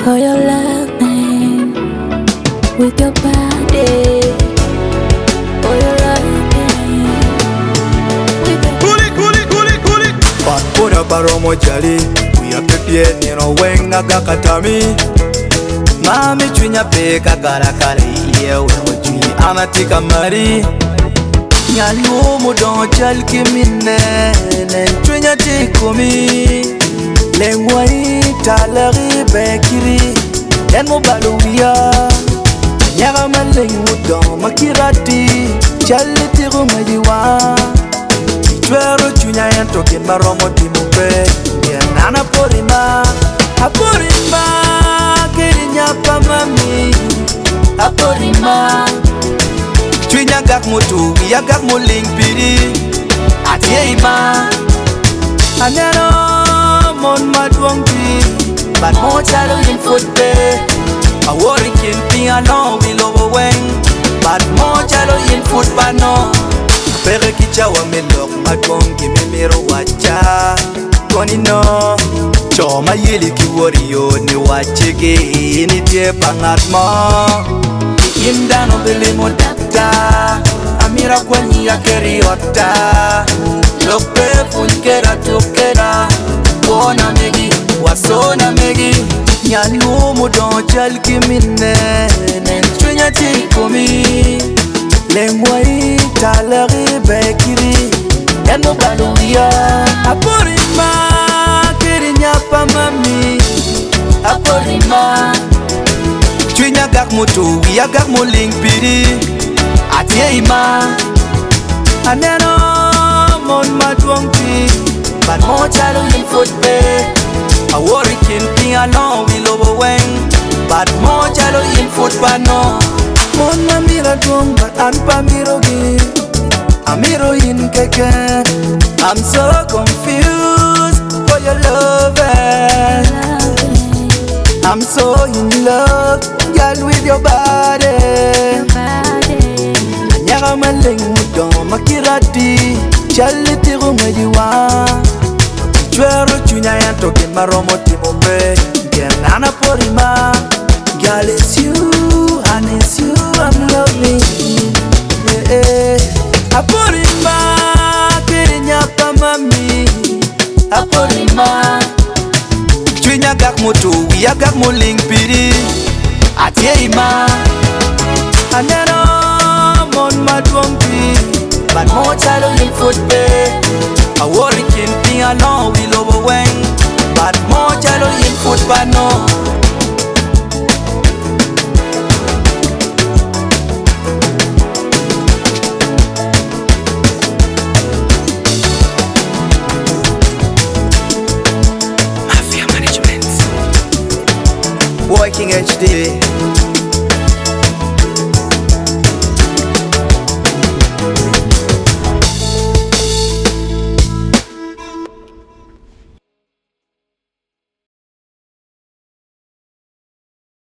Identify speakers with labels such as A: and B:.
A: So you love me with your body. Oh, you love me with your
B: Kuli. Pura baromo jali, kuya pepie nino wenga kakatami. Mami chunya peka karakare iye wewe chui anatika mari. Nyalu mudon chal kimine, nen chunya tikomi. Lengwai taleri bekiri, en mobaluya. Nyaga maleng mudon makirati, chali tiro majiwa. Ichwero chunya yantokin baromo timube, nana porima, aporima, kirinya pamami, aporima. Chunya gak mutu, ya gak muling piri, atiema. Anero mon madwongti, but mo chalo in football. I worry kin piano we love weng, but mo chalo in football no. Pere kichawa me lok madwongi me miro wacha, koni no. Choma yeli ki wario ni wachege ni tie pangat mo. Imdano bele mo dakta, amira kwani ya keriota. Lokpe funkera tukera, bona megi, wasona megi. Nyalu mudon chal kimine, nen chunya tikomi. Lengwai taleri bekiri, en mobaluya. Aporima, kirinya pamami, aporima. Chunya gak mutu, ya gak muling piri, atiema. Aneno mon madwongti, but mo chalo in football. I worry kin piano we love weng, but mo chalo in football no. Mon mamira dwong but an pamiro gi, amiro in keke. I'm so confused for your loving. I'm so in love, girl, with your body. Nyaga maleng mudon makirati, chali tiro majiwa. Chwero chunya yantokin maromo timombe, genana porima. Girl, it's you, and it's you I'm loving. Yeah, aporima, kirinya pamami, aporima. Chunya gak mutu, ya gak muling piri, atiema. Anero mon madwongti, but mo chalo in football. I worry kin piano we love weng, but mo chalo in football no. Mafia Management, Working HD.